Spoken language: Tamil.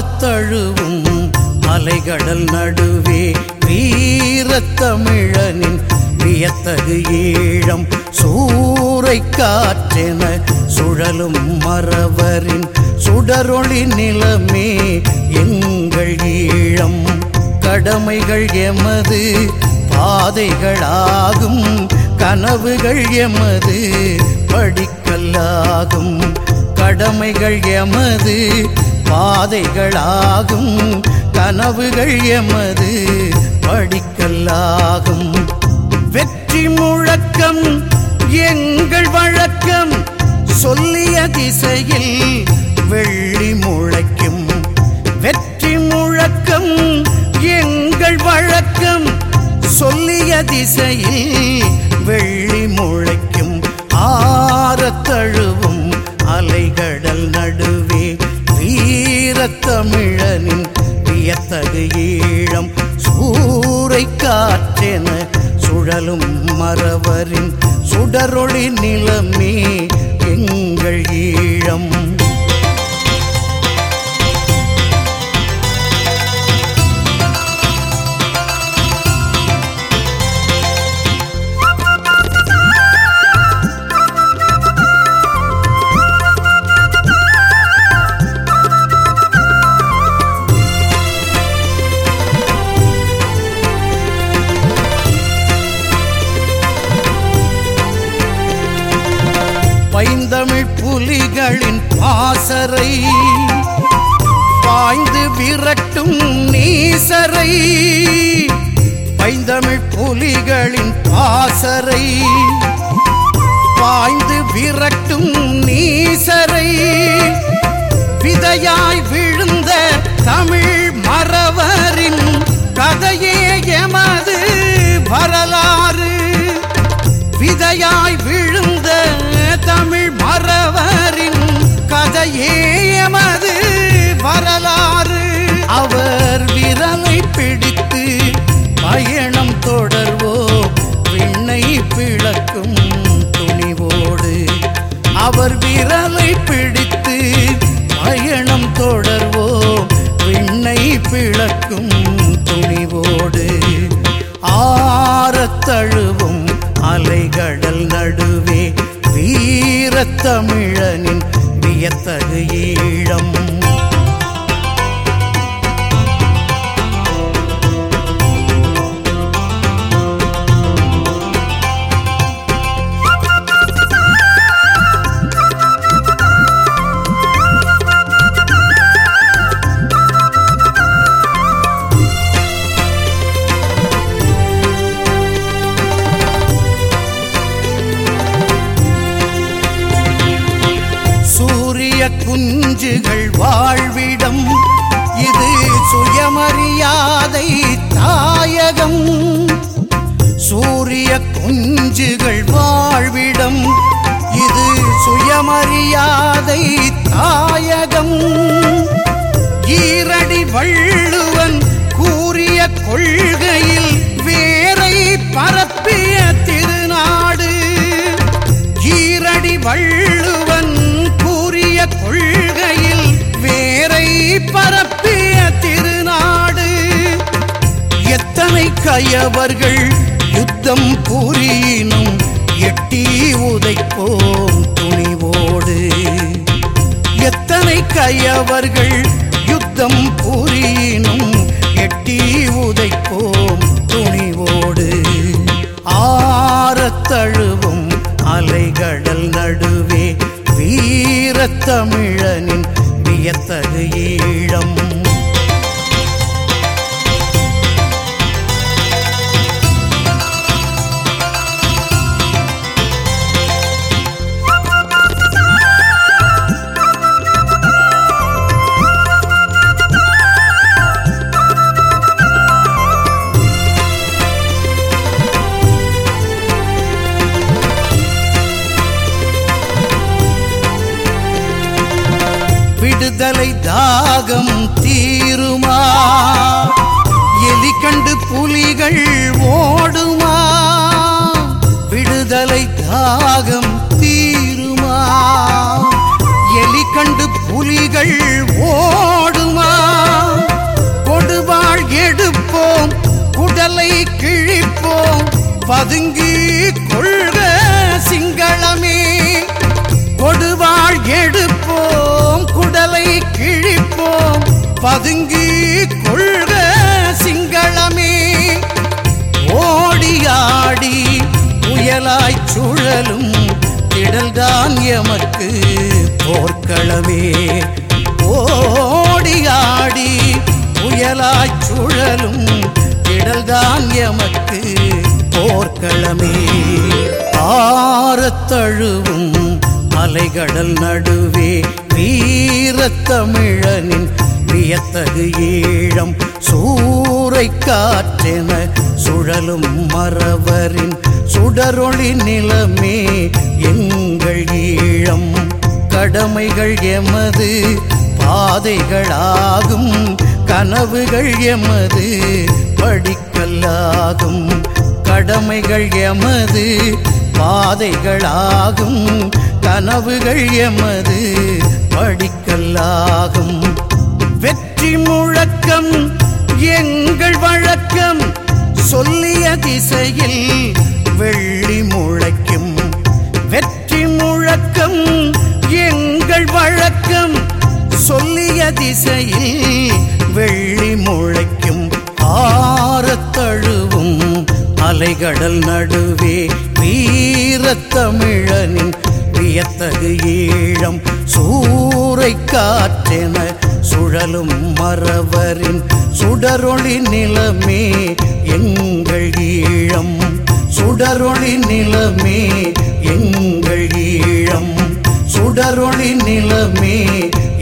ஆரத்தழுவும் அலைகடல் நடுவே வீரத்தமிழனின் வியத்தகு ஈழம் சூறை காற்றென சுழலும் மறவரின் சுடரொளி நிலமே எங்கள் ஈழம். கடமைகள் எமது பாதைகளாகும், கனவுகள் எமது படிக்கல்லாகும். கடமைகள் எமது பாதைகளாகும், கனவுகள் எமது படிக்கல்லாகும். வெற்றி முழக்கம் எங்கள் வழக்கம், சொல்லிய திசையில் வெள்ளி முளைக்கும். வெற்றி முழக்கம் எங்கள் வழக்கம், சொல்லிய திசையில் வெள்ளி முளைக்கும். ஆரத்தழுவும் அலைகடல் நடுவே வீரத்தமிழனின் வியத்தகு ஈழம் சூறை காற்றென சுழலும் மறவரின் சுடரொளி நிலமே எங்கள் ஈழம். பைந்தமிழ் புலிகளின் பாசறை பாய்ந்து விரட்டும் நீசரை. பைந்தமிழ் புலிகளின் பாசறை பாய்ந்து விரட்டும் நீசரை. விதையாய் விழுந்த தமிழ் மறவரின் கதையே எமது வரலாறு. விதையாய் விழுந்த தமிழ் மறவரின் கதையே எமது வரலாறு. அவர் விரலை பிடித்து பயணம் தொடர்வோம் விண்ணை பிளக்கும் துணிவோடு. அவர் விரலை பிடித்து பயணம் தொடர்வோம் விண்ணை பிளக்கும் துணிவோடு. ஆரத்தழுவும் அலைகடல் நடுவே வீரத்தமிழனின் வியத்தகு ஈழம். குஞ்சுகள் வாழ்விடம் இது சுயமரியாதை தாயகம். சூரிய குஞ்சுகள் வாழ்விடம் இது சுயமரியாதை தாயகம். ஈரடி வள்ளுவன் கூறிய கொள்கையில் வேரை பரப்பிய திருநாடு. ஈரடி வள்ளுவன் கொள்கையில் வேரை பரப்பிய திருநாடு. எத்தனை கயவர்கள் யுத்தம் புரியினும் எட்டி உதைப்போம் துணிவோடு. எத்தனை கயவர்கள் யுத்தம் புரியினும் எட்டி உதைப்போம் துணிவோடு. ஆரத்தழுவும் அலைகடல் நடுவே வீரத்தமிழனின் வியத்தகு ஈழம். விடுதலை தாகம் தீருமா? எலி கண்டு புலிகள் ஓடுமா? விடுதலை தாகம் தீருமா? எலி கண்டு புலிகள் ஓடுமா? பதுங்கி கொள்க சிங்களமே. கொடுவாள் எடுப்போம் குடலை கிழிப்போம், பதுங்கி கொள்க சிங்களமே. ஓடியாடி புயலாய் சுழலும் திடல்தான் எமக்கு போர்க்களமே. ஓடியாடி புயலாய் சுழலும் திடல்தான் எமக்கு போர்க்களமே. ஆரத்தழுவும் அலைகடல் நடுவே வீரத்தமிழனின் வியத்தகு ஈழம். சூறை காற்றென சுழலும் மறவரின் சுடரொளி நிலமே எங்கள் ஈழம். கடமைகள் எமது பாதைகளாகும், கனவுகள் எமது படிக்கல்லாகும். கடமைகள் எமது பாதைகளாகும், கனவுகள் எமது படிக்கல்லாகும். வெற்றி முழக்கம் எங்கள் வழக்கம், சொல்லிய திசையில் வெள்ளி முளைக்கும். வெற்றி முழக்கம் எங்கள் வழக்கம், சொல்லிய திசையில் வெள்ளி முளைக்கும். ஆரத்தழுவும் அலைகடல் நடுவே வீரத்தமிழனின் வியத்தகு ஈழம். சூறை காற்றென சுழலும் மறவரின் சுடரொளி நிலமே எங்கள் ஈழம். சுடரொளி நிலமே எங்கள் ஈழம். சுடரொளி நிலமே